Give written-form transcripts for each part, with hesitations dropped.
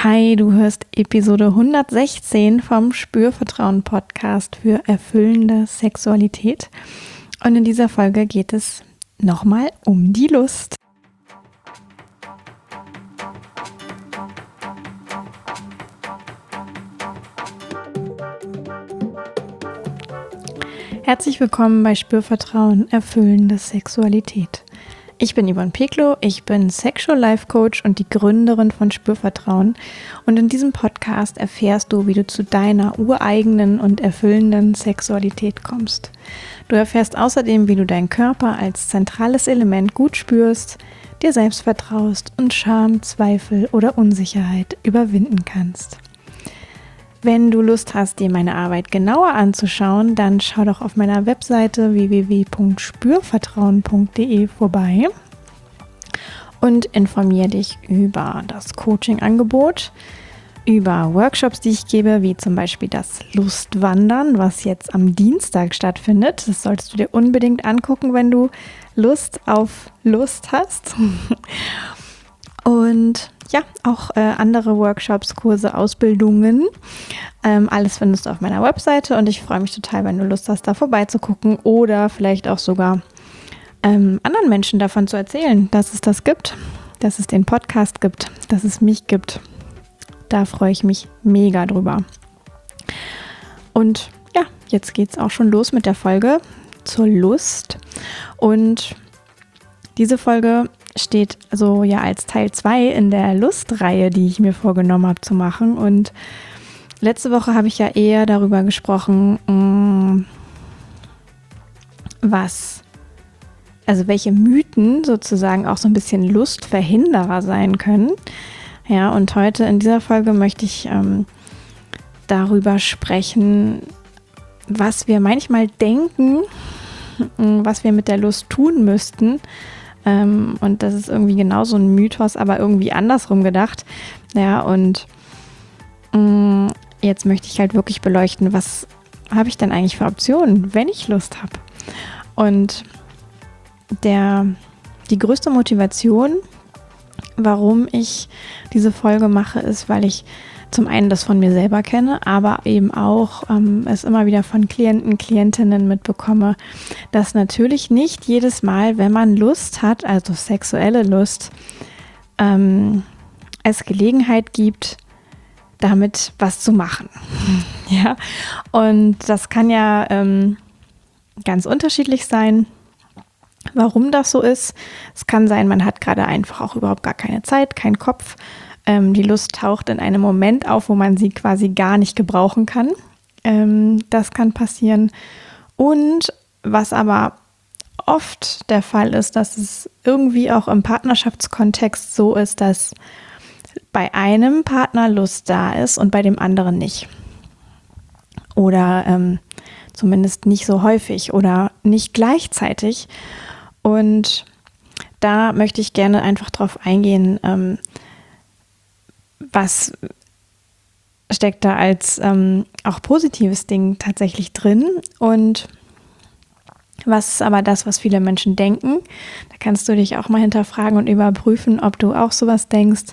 Hi, du hörst Episode 116 vom Spürvertrauen-Podcast für erfüllende Sexualität. Und in dieser Folge geht es nochmal um die Lust. Herzlich willkommen bei Spürvertrauen, erfüllende Sexualität. Ich bin Yvonne Peklo, ich bin Sexual Life Coach und die Gründerin von Spürvertrauen. Und in diesem Podcast erfährst du, wie du zu deiner ureigenen und erfüllenden Sexualität kommst. Du erfährst außerdem, wie du deinen Körper als zentrales Element gut spürst, dir selbst vertraust und Scham, Zweifel oder Unsicherheit überwinden kannst. Wenn du Lust hast, dir meine Arbeit genauer anzuschauen, dann schau doch auf meiner Webseite www.spürvertrauen.de vorbei und informiere dich über das Coaching-Angebot, über Workshops, die ich gebe, wie zum Beispiel das Lustwandern, was jetzt am Dienstag stattfindet. Das solltest du dir unbedingt angucken, wenn du Lust auf Lust hast. Und ja, auch andere Workshops, Kurse, Ausbildungen. Alles findest du auf meiner Webseite und ich freue mich total, wenn du Lust hast, da vorbeizugucken oder vielleicht auch sogar anderen Menschen davon zu erzählen, dass es das gibt, dass es den Podcast gibt, dass es mich gibt. Da freue ich mich mega drüber. Und ja, jetzt geht's auch schon los mit der Folge zur Lust. Und diese Folge steht also ja als Teil 2 in der Lustreihe, die ich mir vorgenommen habe zu machen. Und letzte Woche habe ich ja eher darüber gesprochen, welche Mythen sozusagen auch so ein bisschen Lustverhinderer sein können. Ja, und heute in dieser Folge möchte ich darüber sprechen, was wir manchmal denken, was wir mit der Lust tun müssten. Und das ist irgendwie genauso ein Mythos, aber irgendwie andersrum gedacht. Ja, und jetzt möchte ich halt wirklich beleuchten, was habe ich denn eigentlich für Optionen, wenn ich Lust habe. Und die größte Motivation, warum ich diese Folge mache, ist, weil ich zum einen das von mir selber kenne, aber eben auch es immer wieder von Klienten, Klientinnen mitbekomme, dass natürlich nicht jedes Mal, wenn man Lust hat, also sexuelle Lust, es Gelegenheit gibt, damit was zu machen. Ja, und das kann ja ganz unterschiedlich sein. Warum das so ist? Es kann sein, man hat gerade einfach auch überhaupt gar keine Zeit, keinen Kopf. Die Lust taucht in einem Moment auf, wo man sie quasi gar nicht gebrauchen kann. Das kann passieren. Und was aber oft der Fall ist, dass es irgendwie auch im Partnerschaftskontext so ist, dass bei einem Partner Lust da ist und bei dem anderen nicht. Oder zumindest nicht so häufig oder nicht gleichzeitig. Und da möchte ich gerne einfach drauf eingehen, was steckt da als auch positives Ding tatsächlich drin und was ist aber das, was viele Menschen denken. Da kannst du dich auch mal hinterfragen und überprüfen, ob du auch sowas denkst.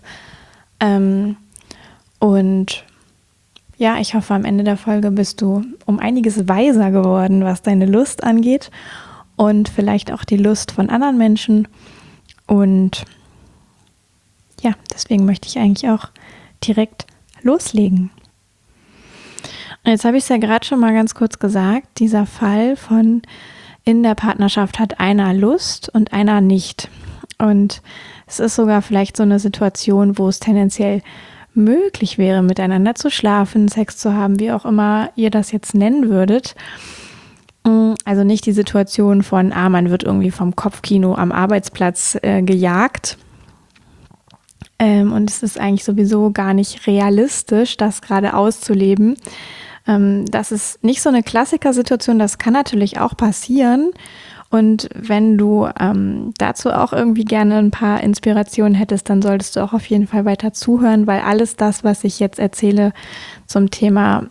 Und ja, ich hoffe, am Ende der Folge bist du um einiges weiser geworden, was deine Lust angeht und vielleicht auch die Lust von anderen Menschen. Und ja, deswegen möchte ich eigentlich auch direkt loslegen. Und jetzt habe ich es ja gerade schon mal ganz kurz gesagt, dieser Fall von in der Partnerschaft hat einer Lust und einer nicht. Und es ist sogar vielleicht so eine Situation, wo es tendenziell möglich wäre, miteinander zu schlafen, Sex zu haben, wie auch immer ihr das jetzt nennen würdet. Also nicht die Situation von, man wird irgendwie vom Kopfkino am Arbeitsplatz gejagt. Und es ist eigentlich sowieso gar nicht realistisch, das gerade auszuleben. Das ist nicht so eine Klassikersituation, das kann natürlich auch passieren. Und wenn du dazu auch irgendwie gerne ein paar Inspirationen hättest, dann solltest du auch auf jeden Fall weiter zuhören, weil alles das, was ich jetzt erzähle zum Thema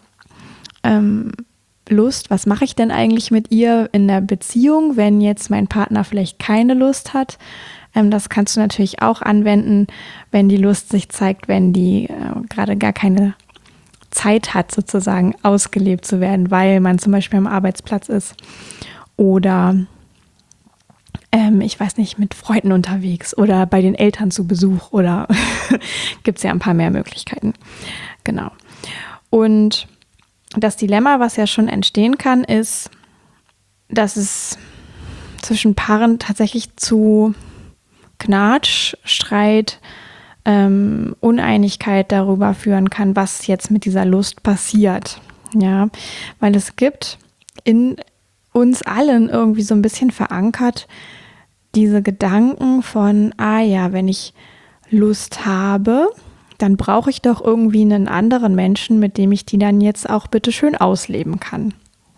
Lust, was mache ich denn eigentlich mit ihr in der Beziehung, wenn jetzt mein Partner vielleicht keine Lust hat, Das kannst du natürlich auch anwenden, wenn die Lust sich zeigt, wenn die gerade gar keine Zeit hat, sozusagen ausgelebt zu werden, weil man zum Beispiel am Arbeitsplatz ist oder ich weiß nicht, mit Freunden unterwegs oder bei den Eltern zu Besuch oder gibt es ja ein paar mehr Möglichkeiten. Genau. Und das Dilemma, was ja schon entstehen kann, ist, dass es zwischen Paaren tatsächlich zu Knatsch, Streit, Uneinigkeit darüber führen kann, was jetzt mit dieser Lust passiert. Ja, weil es gibt in uns allen irgendwie so ein bisschen verankert diese Gedanken von, wenn ich Lust habe, dann brauche ich doch irgendwie einen anderen Menschen, mit dem ich die dann jetzt auch bitte schön ausleben kann.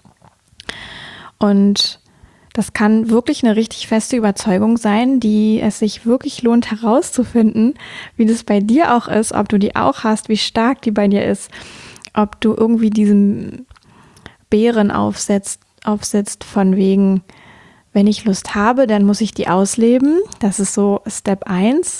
Und das kann wirklich eine richtig feste Überzeugung sein, die es sich wirklich lohnt herauszufinden, wie das bei dir auch ist, ob du die auch hast, wie stark die bei dir ist, ob du irgendwie diesem Bären aufsetzt von wegen, wenn ich Lust habe, dann muss ich die ausleben. Das ist so Step 1.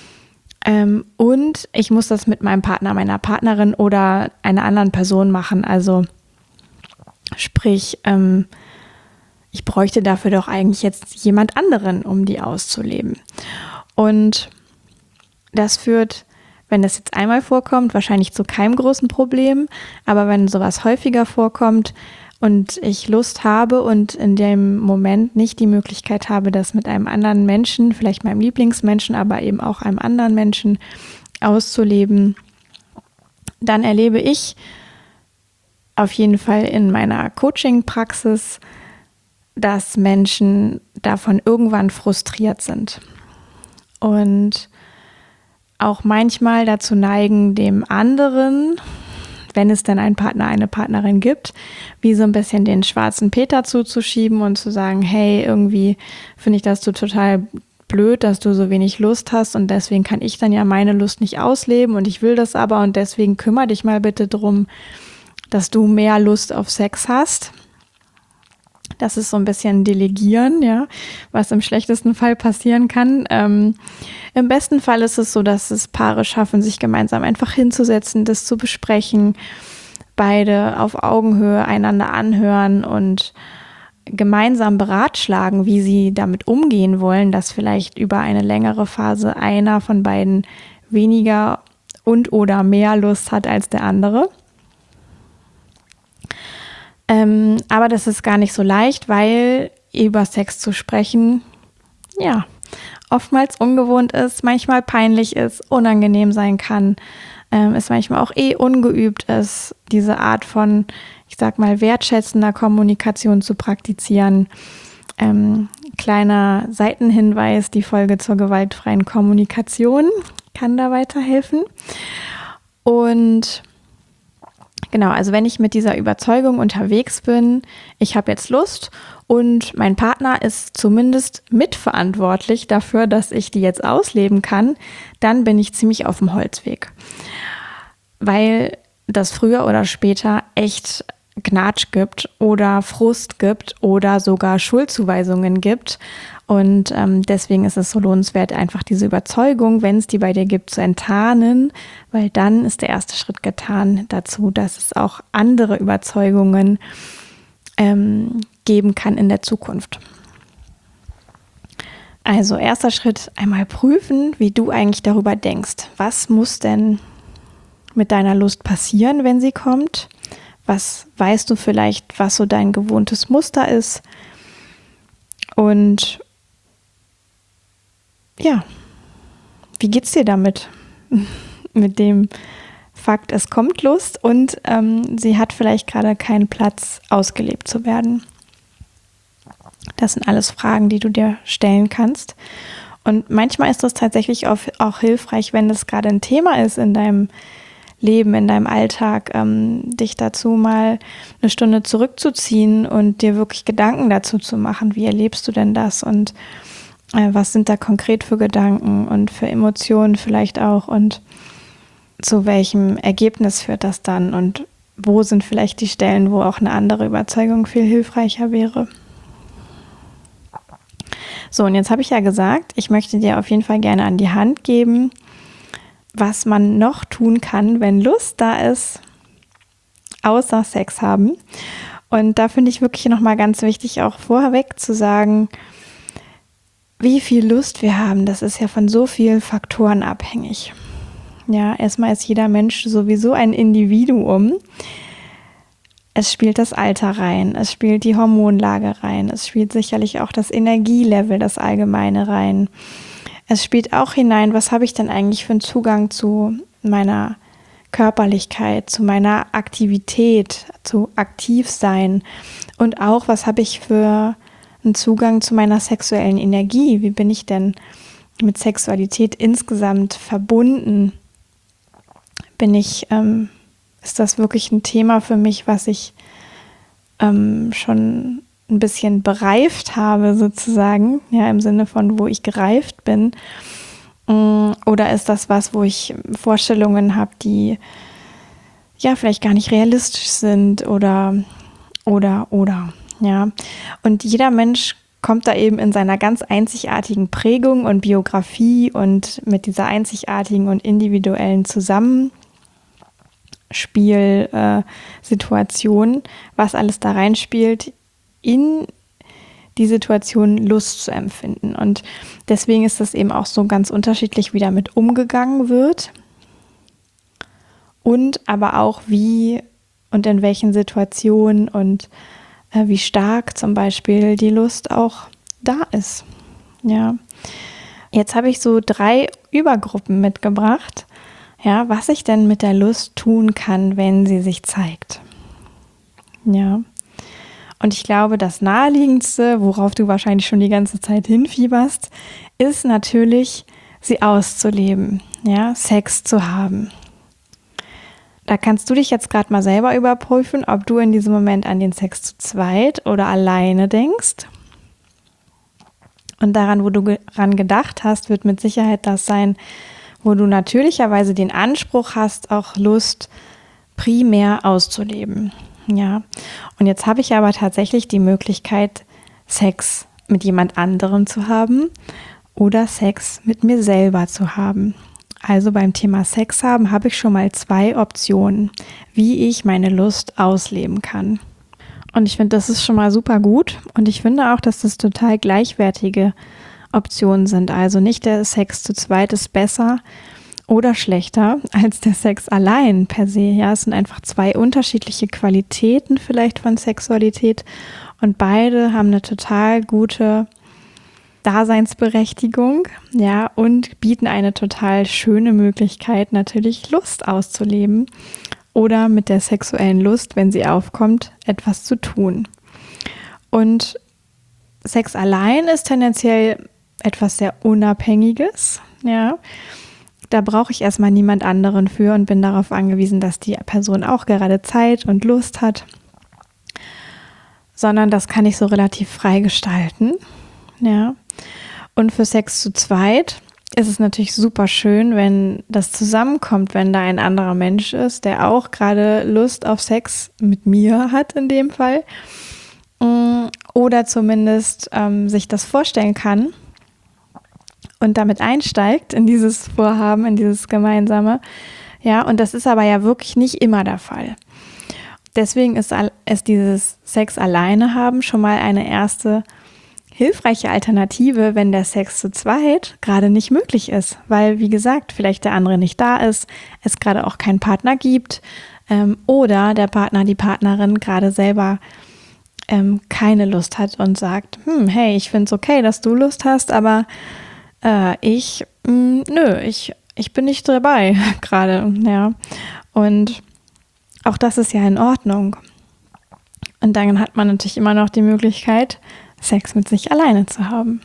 Und ich muss das mit meinem Partner, meiner Partnerin oder einer anderen Person machen. Also sprich, ich bräuchte dafür doch eigentlich jetzt jemand anderen, um die auszuleben. Und das führt, wenn das jetzt einmal vorkommt, wahrscheinlich zu keinem großen Problem. Aber wenn sowas häufiger vorkommt und ich Lust habe und in dem Moment nicht die Möglichkeit habe, das mit einem anderen Menschen, vielleicht meinem Lieblingsmenschen, aber eben auch einem anderen Menschen auszuleben, dann erlebe ich auf jeden Fall in meiner Coaching-Praxis, dass Menschen davon irgendwann frustriert sind und auch manchmal dazu neigen, dem anderen, wenn es denn einen Partner, eine Partnerin gibt, wie so ein bisschen den schwarzen Peter zuzuschieben und zu sagen, hey, irgendwie finde ich das total blöd, dass du so wenig Lust hast und deswegen kann ich dann ja meine Lust nicht ausleben und ich will das aber und deswegen kümmere dich mal bitte drum, dass du mehr Lust auf Sex hast. Das ist so ein bisschen Delegieren, ja, was im schlechtesten Fall passieren kann. Im besten Fall ist es so, dass es Paare schaffen, sich gemeinsam einfach hinzusetzen, das zu besprechen, beide auf Augenhöhe einander anhören und gemeinsam beratschlagen, wie sie damit umgehen wollen, dass vielleicht über eine längere Phase einer von beiden weniger und oder mehr Lust hat als der andere. Aber das ist gar nicht so leicht, weil über Sex zu sprechen, ja, oftmals ungewohnt ist, manchmal peinlich ist, unangenehm sein kann, es manchmal auch ungeübt ist, diese Art von, ich sag mal, wertschätzender Kommunikation zu praktizieren. Kleiner Seitenhinweis, die Folge zur gewaltfreien Kommunikation kann da weiterhelfen. Und genau, also wenn ich mit dieser Überzeugung unterwegs bin, ich habe jetzt Lust und mein Partner ist zumindest mitverantwortlich dafür, dass ich die jetzt ausleben kann, dann bin ich ziemlich auf dem Holzweg. Weil das früher oder später echt Gnatsch gibt oder Frust gibt oder sogar Schuldzuweisungen gibt. Und deswegen ist es so lohnenswert, einfach diese Überzeugung, wenn es die bei dir gibt, zu enttarnen, weil dann ist der erste Schritt getan dazu, dass es auch andere Überzeugungen geben kann in der Zukunft. Also erster Schritt, einmal prüfen, wie du eigentlich darüber denkst. Was muss denn mit deiner Lust passieren, wenn sie kommt? Was weißt du vielleicht, was so dein gewohntes Muster ist? Und ja, wie geht's dir damit? Mit dem Fakt, es kommt Lust und sie hat vielleicht gerade keinen Platz, ausgelebt zu werden. Das sind alles Fragen, die du dir stellen kannst. Und manchmal ist das tatsächlich auch hilfreich, wenn das gerade ein Thema ist in deinem Leben, in deinem Alltag, dich dazu mal eine Stunde zurückzuziehen und dir wirklich Gedanken dazu zu machen. Wie erlebst du denn das und was sind da konkret für Gedanken und für Emotionen vielleicht auch und zu welchem Ergebnis führt das dann und wo sind vielleicht die Stellen, wo auch eine andere Überzeugung viel hilfreicher wäre. So, und jetzt habe ich ja gesagt, ich möchte dir auf jeden Fall gerne an die Hand geben, was man noch tun kann, wenn Lust da ist, außer Sex haben. Und da finde ich wirklich nochmal ganz wichtig, auch vorweg zu sagen, wie viel Lust wir haben. Das ist ja von so vielen Faktoren abhängig. Ja, erstmal ist jeder Mensch sowieso ein Individuum. Es spielt das Alter rein, es spielt die Hormonlage rein, es spielt sicherlich auch das Energielevel, das Allgemeine rein. Es spielt auch hinein, was habe ich denn eigentlich für einen Zugang zu meiner Körperlichkeit, zu meiner Aktivität, zu Aktivsein und auch, was habe ich für einen Zugang zu meiner sexuellen Energie? Wie bin ich denn mit Sexualität insgesamt verbunden? Ist das wirklich ein Thema für mich, was ich schon ein bisschen bereift habe sozusagen, ja, im Sinne von, wo ich gereift bin? Oder ist das was, wo ich Vorstellungen habe, die ja vielleicht gar nicht realistisch sind oder, ja. Und jeder Mensch kommt da eben in seiner ganz einzigartigen Prägung und Biografie und mit dieser einzigartigen und individuellen Zusammenspielsituation, was alles da reinspielt, in die Situation Lust zu empfinden. Und deswegen ist das eben auch so ganz unterschiedlich, wie damit umgegangen wird und aber auch wie und in welchen Situationen und wie stark zum Beispiel die Lust auch da ist. Ja. Jetzt habe ich so 3 Übergruppen mitgebracht, ja, was ich denn mit der Lust tun kann, wenn sie sich zeigt. Ja. Und ich glaube, das Naheliegendste, worauf du wahrscheinlich schon die ganze Zeit hinfieberst, ist natürlich, sie auszuleben, ja, Sex zu haben. Da kannst du dich jetzt gerade mal selber überprüfen, ob du in diesem Moment an den Sex zu zweit oder alleine denkst. Und daran, wo du daran gedacht hast, wird mit Sicherheit das sein, wo du natürlicherweise den Anspruch hast, auch Lust primär auszuleben. Ja. Und jetzt habe ich aber tatsächlich die Möglichkeit, Sex mit jemand anderem zu haben oder Sex mit mir selber zu haben. Also beim Thema Sex haben habe ich schon mal 2 Optionen, wie ich meine Lust ausleben kann. Und ich finde, das ist schon mal super gut. Und ich finde auch, dass das total gleichwertige Optionen sind. Also nicht der Sex zu zweit ist besser oder schlechter als der Sex allein per se. Ja, es sind einfach 2 unterschiedliche Qualitäten vielleicht von Sexualität. Und beide haben eine total gute Daseinsberechtigung, ja, und bieten eine total schöne Möglichkeit, natürlich Lust auszuleben oder mit der sexuellen Lust, wenn sie aufkommt, etwas zu tun. Und Sex allein ist tendenziell etwas sehr Unabhängiges, ja. Da brauche ich erstmal niemand anderen für und bin darauf angewiesen, dass die Person auch gerade Zeit und Lust hat, sondern das kann ich so relativ frei gestalten, ja. Und für Sex zu zweit ist es natürlich super schön, wenn das zusammenkommt, wenn da ein anderer Mensch ist, der auch gerade Lust auf Sex mit mir hat in dem Fall oder zumindest sich das vorstellen kann und damit einsteigt in dieses Vorhaben, in dieses Gemeinsame. Ja, und das ist aber ja wirklich nicht immer der Fall. Deswegen ist dieses Sex alleine haben schon mal eine erste hilfreiche Alternative, wenn der Sex zu zweit gerade nicht möglich ist, weil, wie gesagt, vielleicht der andere nicht da ist, es gerade auch keinen Partner gibt oder der Partner, die Partnerin gerade selber keine Lust hat und sagt, hey, ich finde es okay, dass du Lust hast, aber ich bin nicht dabei gerade, ja. Und auch das ist ja in Ordnung. Und dann hat man natürlich immer noch die Möglichkeit, Sex mit sich alleine zu haben.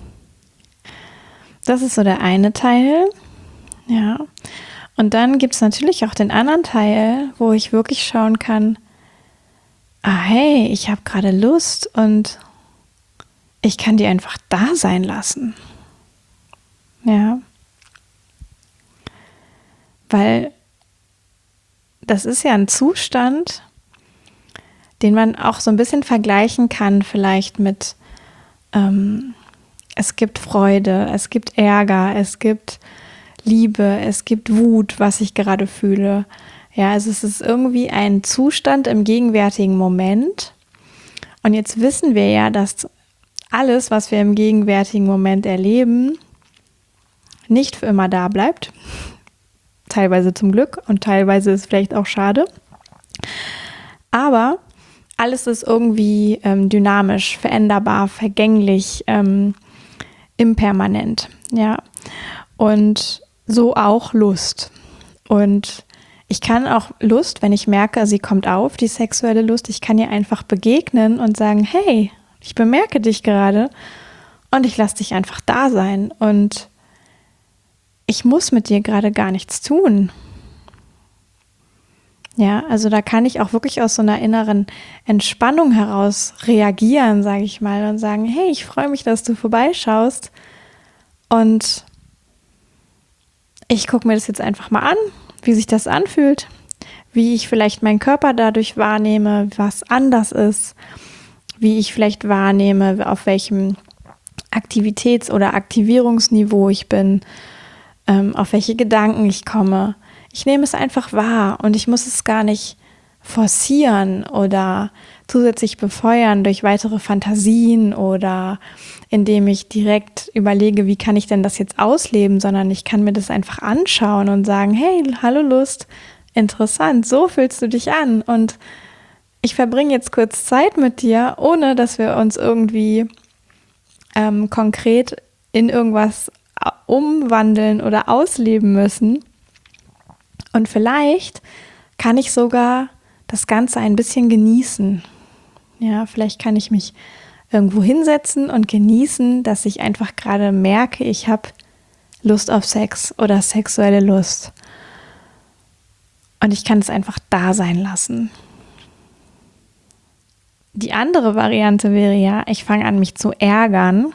Das ist so der eine Teil, ja. Und dann gibt es natürlich auch den anderen Teil, wo ich wirklich schauen kann, hey, ich habe gerade Lust und ich kann die einfach da sein lassen. Ja. Weil das ist ja ein Zustand, den man auch so ein bisschen vergleichen kann, vielleicht mit Es gibt Freude, es gibt Ärger, es gibt Liebe, es gibt Wut, was ich gerade fühle. Ja, also es ist irgendwie ein Zustand im gegenwärtigen Moment. Und jetzt wissen wir ja, dass alles, was wir im gegenwärtigen Moment erleben, nicht für immer da bleibt. Teilweise zum Glück und teilweise ist es vielleicht auch schade. Aber alles ist irgendwie dynamisch, veränderbar, vergänglich, impermanent. Ja, und so auch Lust. Und ich kann auch Lust, wenn ich merke, sie kommt auf, die sexuelle Lust, ich kann ihr einfach begegnen und sagen, hey, ich bemerke dich gerade und ich lasse dich einfach da sein und ich muss mit dir gerade gar nichts tun. Ja, also da kann ich auch wirklich aus so einer inneren Entspannung heraus reagieren, sage ich mal, und sagen, hey, ich freue mich, dass du vorbeischaust und ich gucke mir das jetzt einfach mal an, wie sich das anfühlt, wie ich vielleicht meinen Körper dadurch wahrnehme, was anders ist, wie ich vielleicht wahrnehme, auf welchem Aktivitäts- oder Aktivierungsniveau ich bin, auf welche Gedanken ich komme. Ich nehme es einfach wahr und ich muss es gar nicht forcieren oder zusätzlich befeuern durch weitere Fantasien oder indem ich direkt überlege, wie kann ich denn das jetzt ausleben, sondern ich kann mir das einfach anschauen und sagen, hey, hallo Lust, interessant, so fühlst du dich an und ich verbringe jetzt kurz Zeit mit dir, ohne dass wir uns irgendwie konkret in irgendwas umwandeln oder ausleben müssen. Und vielleicht kann ich sogar das Ganze ein bisschen genießen. Ja, vielleicht kann ich mich irgendwo hinsetzen und genießen, dass ich einfach gerade merke, ich habe Lust auf Sex oder sexuelle Lust. Und ich kann es einfach da sein lassen. Die andere Variante wäre ja, ich fange an, mich zu ärgern.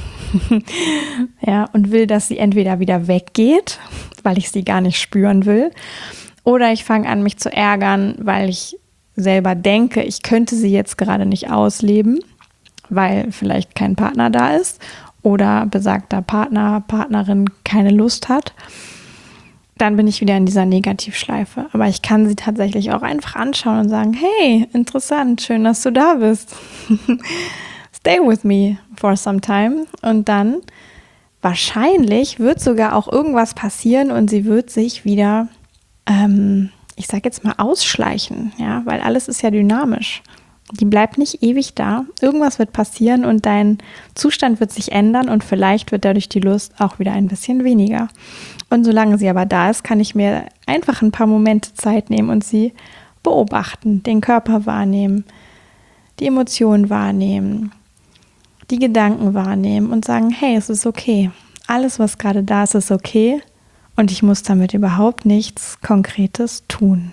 Ja, und will, dass sie entweder wieder weggeht, weil ich sie gar nicht spüren will, oder ich fange an, mich zu ärgern, weil ich selber denke, ich könnte sie jetzt gerade nicht ausleben, weil vielleicht kein Partner da ist oder besagter Partner, Partnerin keine Lust hat. Dann bin ich wieder in dieser Negativschleife. Aber ich kann sie tatsächlich auch einfach anschauen und sagen, hey, interessant, schön, dass du da bist. Stay with me for some time. Und dann wahrscheinlich wird sogar auch irgendwas passieren und sie wird sich wieder, ich sage jetzt mal, ausschleichen, ja, weil alles ist ja dynamisch. Die bleibt nicht ewig da. Irgendwas wird passieren und dein Zustand wird sich ändern und vielleicht wird dadurch die Lust auch wieder ein bisschen weniger. Und solange sie aber da ist, kann ich mir einfach ein paar Momente Zeit nehmen und sie beobachten, den Körper wahrnehmen, die Emotionen wahrnehmen, die Gedanken wahrnehmen und sagen, hey, es ist okay. Alles, was gerade da ist, ist okay und ich muss damit überhaupt nichts Konkretes tun.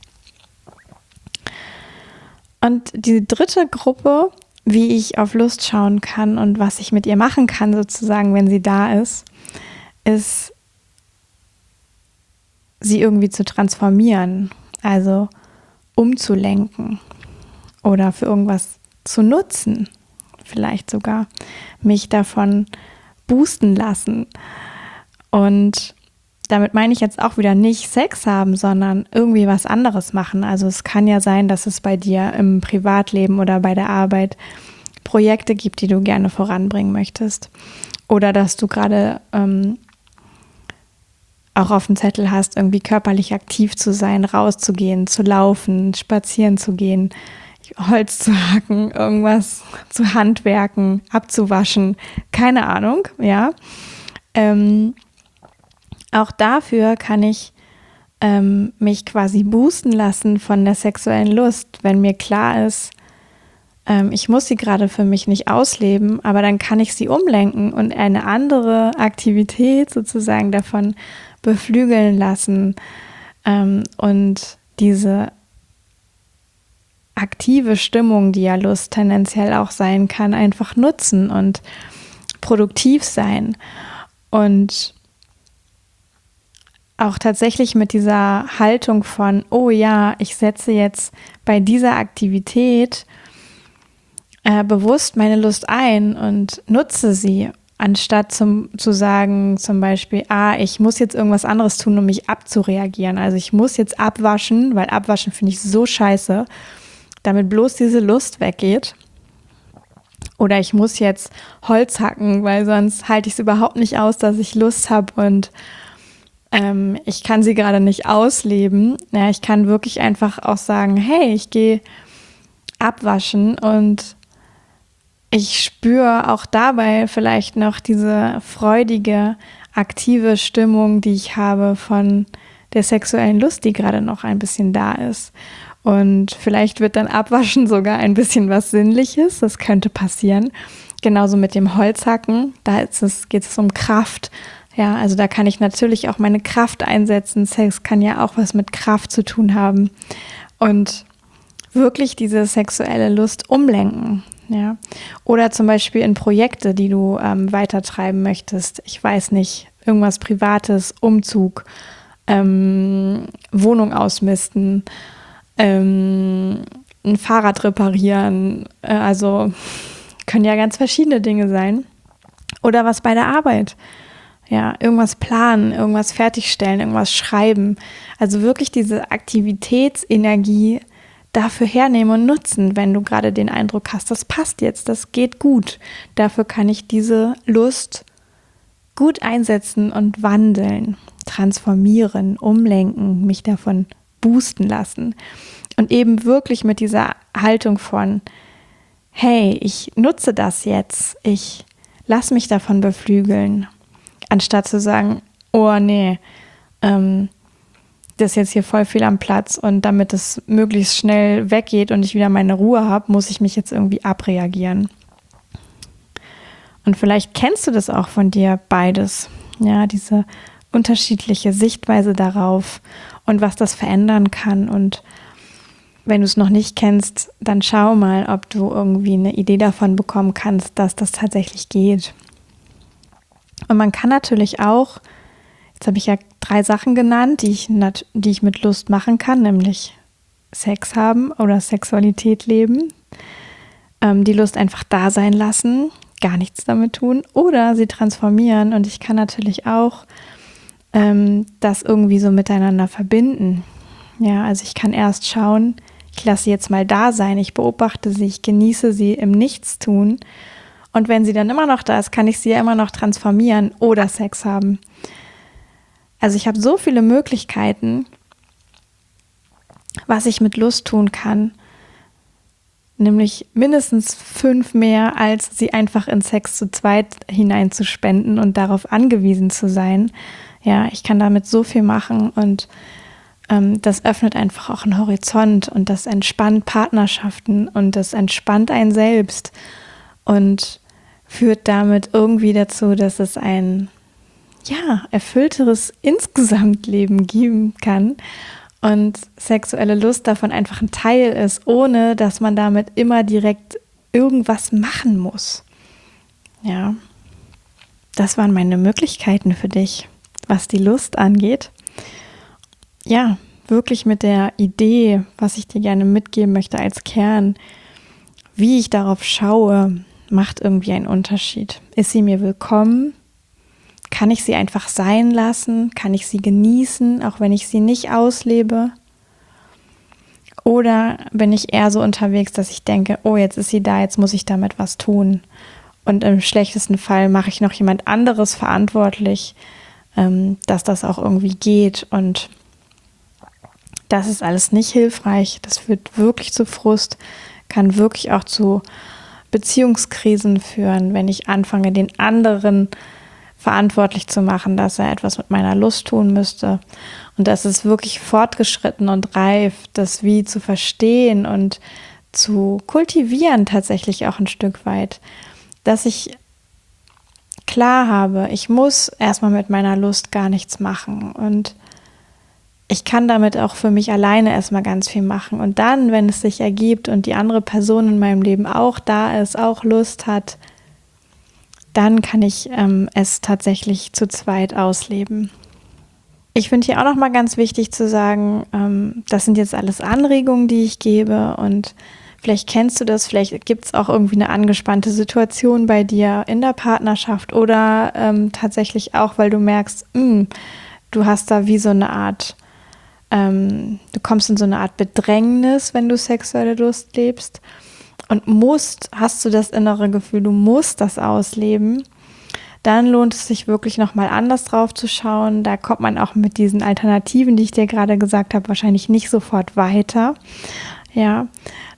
Und die dritte Gruppe, wie ich auf Lust schauen kann und was ich mit ihr machen kann, sozusagen, wenn sie da ist, ist, sie irgendwie zu transformieren, also umzulenken oder für irgendwas zu nutzen, vielleicht sogar mich davon boosten lassen. Und damit meine ich jetzt auch wieder nicht Sex haben, sondern irgendwie was anderes machen. Also es kann ja sein, dass es bei dir im Privatleben oder bei der Arbeit Projekte gibt, die du gerne voranbringen möchtest. Oder dass du gerade auch auf dem Zettel hast, irgendwie körperlich aktiv zu sein, rauszugehen, zu laufen, spazieren zu gehen, Holz zu hacken, irgendwas zu handwerken, abzuwaschen, keine Ahnung, ja. Auch dafür kann ich mich quasi boosten lassen von der sexuellen Lust, wenn mir klar ist, ich muss sie gerade für mich nicht ausleben, aber dann kann ich sie umlenken und eine andere Aktivität sozusagen davon beflügeln lassen und diese aktive Stimmung, die ja Lust tendenziell auch sein kann, einfach nutzen und produktiv sein. Und auch tatsächlich mit dieser Haltung von, oh ja, ich setze jetzt bei dieser Aktivität bewusst meine Lust ein und nutze sie Anstatt zu sagen zum Beispiel, ich muss jetzt irgendwas anderes tun, um mich abzureagieren. Also ich muss jetzt abwaschen, weil abwaschen finde ich so scheiße, damit bloß diese Lust weggeht. Oder ich muss jetzt Holz hacken, weil sonst halte ich es überhaupt nicht aus, dass ich Lust habe und ich kann sie gerade nicht ausleben. Ja, ich kann wirklich einfach auch sagen, hey, ich gehe abwaschen und ich spüre auch dabei vielleicht noch diese freudige, aktive Stimmung, die ich habe von der sexuellen Lust, die gerade noch ein bisschen da ist. Und vielleicht wird dann Abwaschen sogar ein bisschen was Sinnliches. Das könnte passieren. Genauso mit dem Holzhacken. Da geht es um Kraft. Ja, also da kann ich natürlich auch meine Kraft einsetzen. Sex kann ja auch was mit Kraft zu tun haben. Und wirklich diese sexuelle Lust umlenken. Ja. Oder zum Beispiel in Projekte, die du weitertreiben möchtest. Ich weiß nicht, irgendwas Privates, Umzug, Wohnung ausmisten, ein Fahrrad reparieren. Also können ja ganz verschiedene Dinge sein. Oder was bei der Arbeit. Ja, irgendwas planen, irgendwas fertigstellen, irgendwas schreiben. Also wirklich diese Aktivitätsenergie dafür hernehmen und nutzen, wenn du gerade den Eindruck hast, das passt jetzt, das geht gut. Dafür kann ich diese Lust gut einsetzen und wandeln, transformieren, umlenken, mich davon boosten lassen. Und eben wirklich mit dieser Haltung von, hey, ich nutze das jetzt, ich lasse mich davon beflügeln, anstatt zu sagen, oh nee, das ist jetzt hier voll viel am Platz und damit es möglichst schnell weggeht und ich wieder meine Ruhe habe, muss ich mich jetzt irgendwie abreagieren. Und vielleicht kennst du das auch von dir beides, ja, diese unterschiedliche Sichtweise darauf und was das verändern kann. Und wenn du es noch nicht kennst, dann schau mal, ob du irgendwie eine Idee davon bekommen kannst, dass das tatsächlich geht. Und man kann natürlich auch, jetzt habe ich ja 3 Sachen genannt, die ich mit Lust machen kann, nämlich Sex haben oder Sexualität leben, die Lust einfach da sein lassen, gar nichts damit tun oder sie transformieren. Und ich kann natürlich auch das irgendwie so miteinander verbinden. Ja, also ich kann erst schauen, ich lasse sie jetzt mal da sein, ich beobachte sie, ich genieße sie im Nichtstun. Und wenn sie dann immer noch da ist, kann ich sie ja immer noch transformieren oder Sex haben. Also ich habe so viele Möglichkeiten, was ich mit Lust tun kann, nämlich mindestens 5 mehr, als sie einfach in Sex zu zweit hineinzuspenden und darauf angewiesen zu sein. Ja, ich kann damit so viel machen und das öffnet einfach auch einen Horizont und das entspannt Partnerschaften und das entspannt einen selbst und führt damit irgendwie dazu, dass es ein erfüllteres Insgesamtleben geben kann und sexuelle Lust davon einfach ein Teil ist, ohne dass man damit immer direkt irgendwas machen muss. Ja, das waren meine Möglichkeiten für dich, was die Lust angeht. Ja, wirklich mit der Idee, was ich dir gerne mitgeben möchte als Kern, wie ich darauf schaue, macht irgendwie einen Unterschied. Ist sie mir willkommen? Kann ich sie einfach sein lassen? Kann ich sie genießen, auch wenn ich sie nicht auslebe? Oder bin ich eher so unterwegs, dass ich denke, oh, jetzt ist sie da, jetzt muss ich damit was tun. Und im schlechtesten Fall mache ich noch jemand anderes verantwortlich, dass das auch irgendwie geht. Und das ist alles nicht hilfreich. Das führt wirklich zu Frust, kann wirklich auch zu Beziehungskrisen führen, wenn ich anfange, den anderen verantwortlich zu machen, dass er etwas mit meiner Lust tun müsste. Und das ist wirklich fortgeschritten und reif, das wie zu verstehen und zu kultivieren tatsächlich auch ein Stück weit, dass ich klar habe, ich muss erstmal mit meiner Lust gar nichts machen und ich kann damit auch für mich alleine erstmal ganz viel machen. Und dann, wenn es sich ergibt und die andere Person in meinem Leben auch da ist, auch Lust hat, dann kann ich es tatsächlich zu zweit ausleben. Ich finde hier auch nochmal ganz wichtig zu sagen, das sind jetzt alles Anregungen, die ich gebe und Vielleicht kennst du das, vielleicht gibt es auch irgendwie eine angespannte Situation bei dir in der Partnerschaft oder tatsächlich auch, weil du merkst, du hast da wie so eine Art, du kommst in so eine Art Bedrängnis, wenn du sexuelle Lust lebst und hast du das innere Gefühl, du musst das ausleben, dann lohnt es sich wirklich nochmal anders drauf zu schauen. Da kommt man auch mit diesen Alternativen, die ich dir gerade gesagt habe, wahrscheinlich nicht sofort weiter. Ja,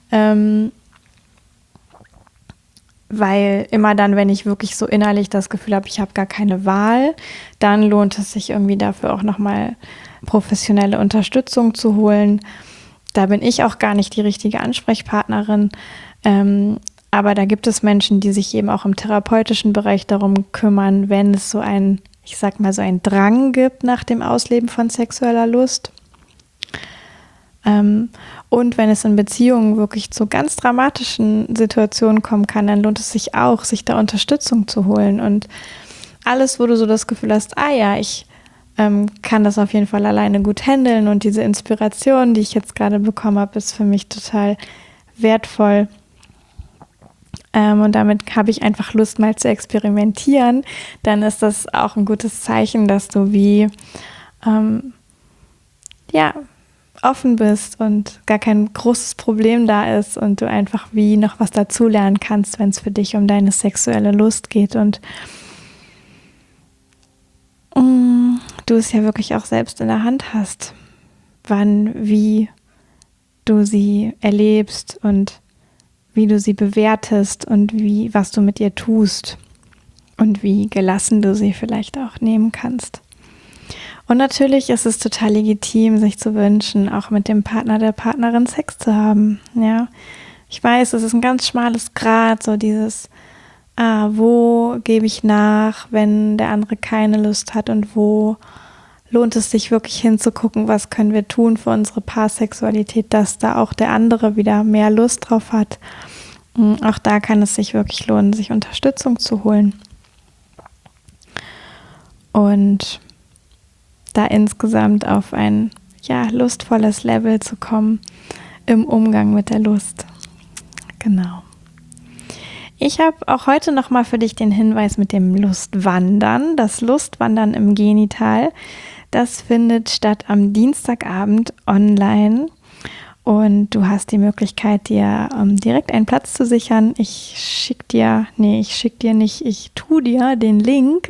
weil immer dann, wenn ich wirklich so innerlich das Gefühl habe, ich habe gar keine Wahl, dann lohnt es sich irgendwie dafür auch nochmal professionelle Unterstützung zu holen. Da bin ich auch gar nicht die richtige Ansprechpartnerin, aber da gibt es Menschen, die sich eben auch im therapeutischen Bereich darum kümmern, wenn es so ein, ich sag mal, so ein Drang gibt nach dem Ausleben von sexueller Lust. Und wenn es in Beziehungen wirklich zu ganz dramatischen Situationen kommen kann, dann lohnt es sich auch, sich da Unterstützung zu holen. Und alles, wo du so das Gefühl hast, ich kann das auf jeden Fall alleine gut handeln und diese Inspiration, die ich jetzt gerade bekommen habe, ist für mich total wertvoll. Und damit habe ich einfach Lust, mal zu experimentieren, dann ist das auch ein gutes Zeichen, dass du wie offen bist und gar kein großes Problem da ist und du einfach wie noch was dazulernen kannst, wenn es für dich um deine sexuelle Lust geht und du es ja wirklich auch selbst in der Hand hast, wie du sie erlebst und wie du sie bewertest und was du mit ihr tust und wie gelassen du sie vielleicht auch nehmen kannst. Und natürlich ist es total legitim, sich zu wünschen, auch mit dem Partner, der Partnerin Sex zu haben. Ja, ich weiß, es ist ein ganz schmales Grat, so dieses, wo gebe ich nach, wenn der andere keine Lust hat und wo lohnt es sich wirklich hinzugucken, was können wir tun für unsere Paarsexualität, dass da auch der andere wieder mehr Lust drauf hat. Auch da kann es sich wirklich lohnen, sich Unterstützung zu holen. Und da insgesamt auf ein lustvolles Level zu kommen im Umgang mit der Lust. Genau. Ich habe auch heute nochmal für dich den Hinweis mit dem Lustwandern. Das Lustwandern im Genital, das findet statt am Dienstagabend online. Und du hast die Möglichkeit, dir direkt einen Platz zu sichern. Ich tue dir den Link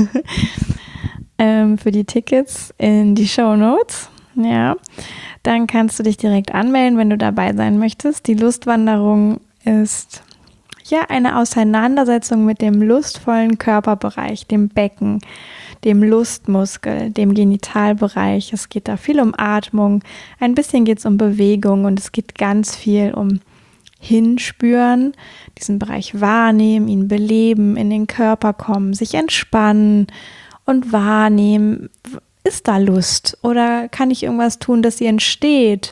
für die Tickets in die Shownotes. Ja, dann kannst du dich direkt anmelden, wenn du dabei sein möchtest. Die Lustwanderung ist eine Auseinandersetzung mit dem lustvollen Körperbereich, dem Becken, dem Lustmuskel, dem Genitalbereich. Es geht da viel um Atmung, ein bisschen geht es um Bewegung und es geht ganz viel um Hinspüren, diesen Bereich wahrnehmen, ihn beleben, in den Körper kommen, sich entspannen und wahrnehmen, ist da Lust oder kann ich irgendwas tun, dass sie entsteht?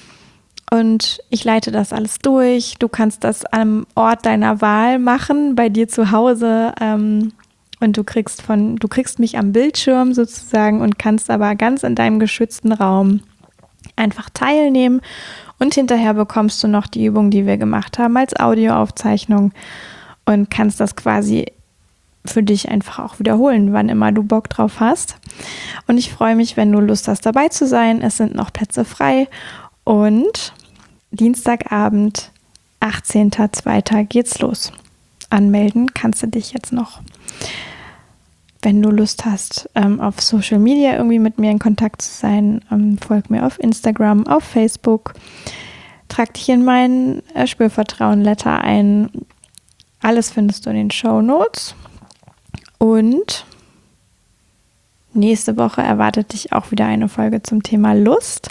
Und ich leite das alles durch. Du kannst das am Ort deiner Wahl machen, bei dir zu Hause. Und du kriegst mich am Bildschirm sozusagen und kannst aber ganz in deinem geschützten Raum einfach teilnehmen. Und hinterher bekommst du noch die Übung, die wir gemacht haben, als Audioaufzeichnung und kannst das quasi für dich einfach auch wiederholen, wann immer du Bock drauf hast. Und ich freue mich, wenn du Lust hast, dabei zu sein. Es sind noch Plätze frei. Und Dienstagabend, 18.02. geht's los. Anmelden kannst du dich jetzt noch. Wenn du Lust hast, auf Social Media irgendwie mit mir in Kontakt zu sein, folg mir auf Instagram, auf Facebook, trag dich in meinen Spürvertrauen-Letter ein. Alles findest du in den Shownotes. Und nächste Woche erwartet dich auch wieder eine Folge zum Thema Lust.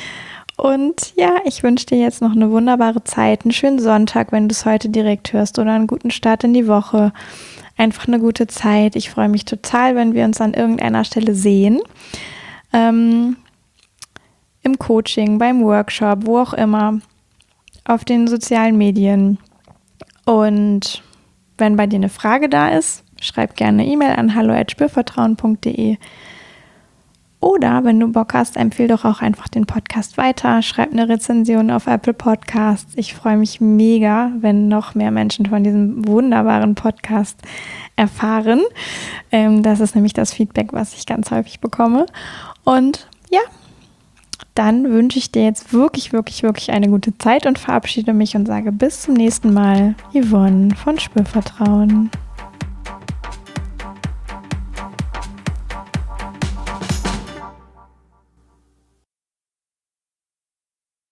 Und ich wünsche dir jetzt noch eine wunderbare Zeit, einen schönen Sonntag, wenn du es heute direkt hörst, oder einen guten Start in die Woche. Einfach eine gute Zeit. Ich freue mich total, wenn wir uns an irgendeiner Stelle sehen. Im Coaching, beim Workshop, wo auch immer, auf den sozialen Medien. Und wenn bei dir eine Frage da ist, schreib gerne eine E-Mail an hallo@spürvertrauen.de. Oder wenn du Bock hast, empfehle doch auch einfach den Podcast weiter. Schreib eine Rezension auf Apple Podcasts. Ich freue mich mega, wenn noch mehr Menschen von diesem wunderbaren Podcast erfahren. Das ist nämlich das Feedback, was ich ganz häufig bekomme. Und ja, dann wünsche ich dir jetzt wirklich, wirklich, wirklich eine gute Zeit und verabschiede mich und sage bis zum nächsten Mal. Yvonne von Spürvertrauen.